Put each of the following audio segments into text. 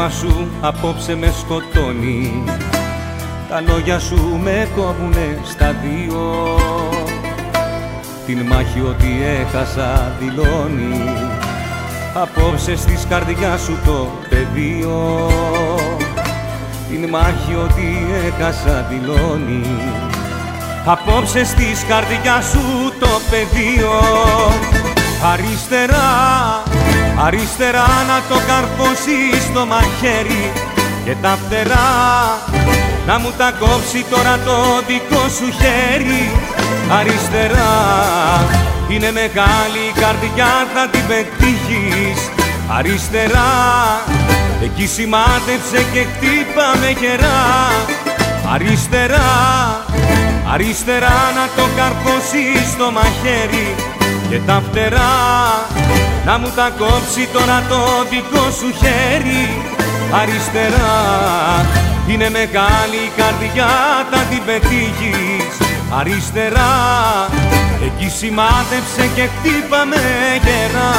βλέμμα σου απόψε με σκοτώνει, τα λόγια σου με κόβουνε στα δύο. Την μάχη ότι έχασα δηλώνει, απόψε στις καρδιάς σου το πεδίο. Την μάχη ότι έχασα δηλώνει, απόψε στις καρδιάς σου το πεδίο. Αριστερά, αριστερά να το καρφώσεις στο μαχαίρι και τα φτερά να μου τα κόψει τώρα το δικό σου χέρι. Αριστερά είναι μεγάλη η καρδιά, θα την πετύχεις. Αριστερά εκεί σημάδεψε και χτύπα με γερά. Αριστερά, αριστερά να το καρφώσεις στο μαχαίρι και τα φτερά να μου τα κόψει τώρα το δικό σου χέρι. Αριστερά είναι μεγάλη η καρδιά, θα την πετύχεις. Αριστερά εκεί σημάδεψε και χτύπα με γερά.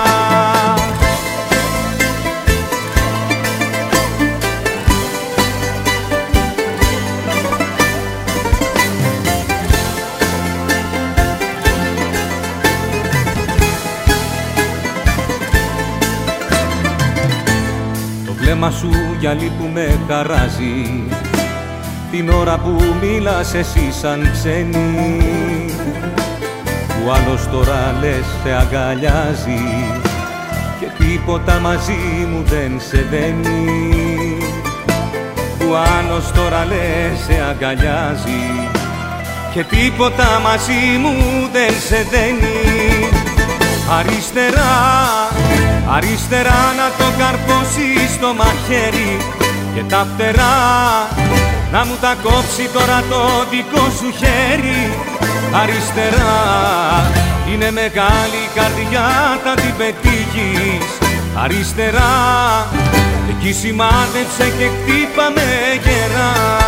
Το βλέμμα σου γυαλί που με χαράζει, την ώρα που μίλας εσύ σαν ξένη, που άλλος τώρα λες σε αγκαλιάζει και τίποτα μαζί μου δεν σε δένει. Που άλλος τώρα λες σε αγκαλιάζει και τίποτα μαζί μου δεν σε δένει. Αριστερά, αριστερά να το καρφώσεις στο μαχαίρι και τα φτερά να μου τα κόψει τώρα το δικό σου χέρι. Αριστερά είναι μεγάλη η καρδιά, θα την πετύχεις. Αριστερά εκεί σημάδεψε και χτύπα με γερά.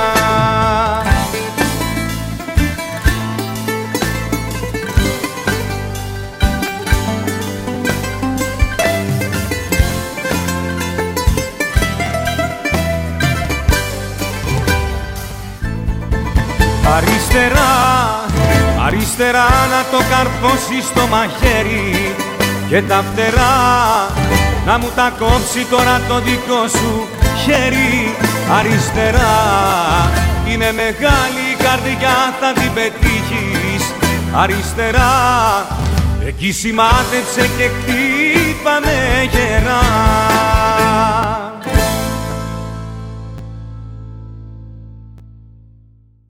Αριστερά, αριστερά να το καρφώσεις στο μαχαίρι και τα φτερά να μου τα κόψει τώρα το δικό σου χέρι. Αριστερά είναι μεγάλη η καρδιά, θα την πετύχεις. Αριστερά εκεί σημάδεψε και χτύπα με γερά.